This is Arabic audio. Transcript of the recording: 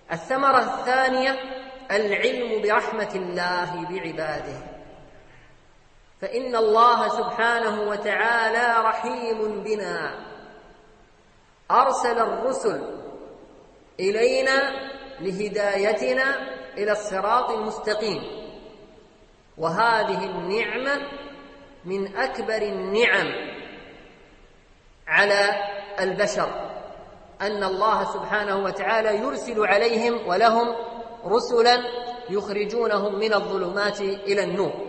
الثمرة الثانية العلم برحمة الله بعباده، فإن الله سبحانه وتعالى رحيم بنا، أرسل الرسل إلينا لهدايتنا إلى الصراط المستقيم، وهذه النعمة من أكبر النعم على البشر، أن الله سبحانه وتعالى يرسل عليهم ولهم رسلا يخرجونهم من الظلمات إلى النور.